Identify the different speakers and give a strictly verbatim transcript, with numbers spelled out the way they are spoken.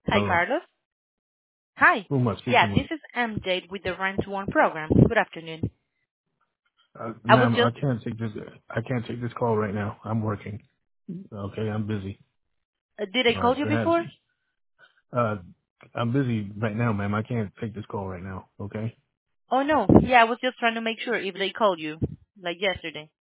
Speaker 1: Hi,
Speaker 2: Hello.
Speaker 1: Carlos. Hi.
Speaker 2: Who am I
Speaker 1: Yeah,
Speaker 2: speaking with?
Speaker 1: this is M J with the Rent One program. Good afternoon.
Speaker 2: Uh,
Speaker 1: I was
Speaker 2: ma'am, I
Speaker 1: just,
Speaker 2: can't take this. I can't take this call right now. I'm working. Okay, I'm busy.
Speaker 1: uh, did I
Speaker 2: All right.
Speaker 1: call you
Speaker 2: So have,
Speaker 1: before?
Speaker 2: uh, I'm busy right now, ma'am. I can't take this call right now. Okay.
Speaker 1: Oh, no. Yeah, I was just trying to make sure if they called you, like yesterday.